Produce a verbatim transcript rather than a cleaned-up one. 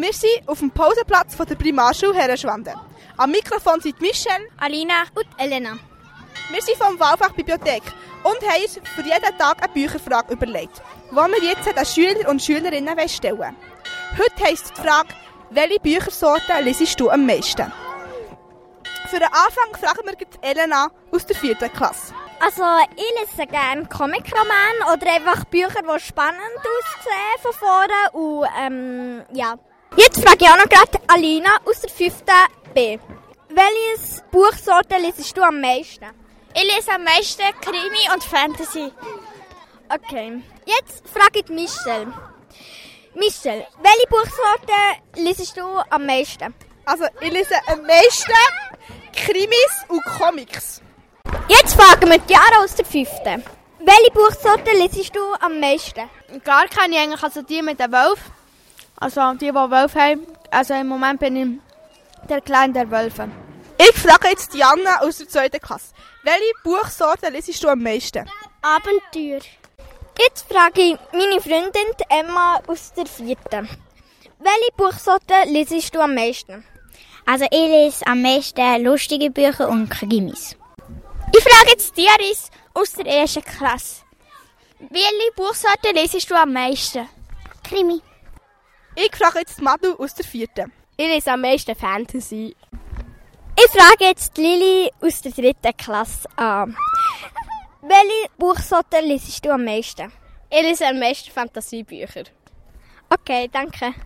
Wir sind auf dem Pausenplatz von der Primarschule Herrenschwanden. Am Mikrofon sind Michelle, Alina und Elena. Wir sind vom Wahlfach Bibliothek und haben uns für jeden Tag eine Bücherfrage überlegt, die wir jetzt den Schülern und Schülerinnen stellen wollen. Heute heisst die Frage, welche Büchersorten lesest du am meisten? Für den Anfang fragen wir Elena aus der vierten Klasse. Also ich lese gerne Comic-Romane oder einfach Bücher, die spannend aussehen von vorne. Und ähm, ja. Jetzt frage ich auch noch gerade Alina aus der fünften B. Welche Buchsorte lesest du am meisten? Ich lese am meisten Krimi und Fantasy. Okay. Jetzt frage ich Michelle. Michelle, welche Buchsorte lesest du am meisten? Also ich lese am meisten Krimis und Comics. Jetzt fragen wir Chiara aus der fünften. Welche Buchsorte lesest du am meisten? Gar keine eigentlich, also die mit den Wölfen. Also die, die Wölfe haben. Also im Moment bin ich der Kleine der Wölfe. Ich frage jetzt Diana aus der zweiten Klasse. Welche Buchsorte lesest du am meisten? Abenteuer. Jetzt frage ich meine Freundin Emma aus der vierten. Welche Buchsorte lesest du am meisten? Also ich lese am meisten lustige Bücher und Krimis. Ich frage jetzt Diaris aus der ersten Klasse. Welche Buchsorte lesest du am meisten? Krimi. Ich frage jetzt Madu aus der vierten. Ich lese am meisten Fantasy. Ich frage jetzt Lili aus der dritten Klasse an. Welche Buchsorte lesest du am meisten? Ich lese am meisten Fantasiebücher. Okay, danke.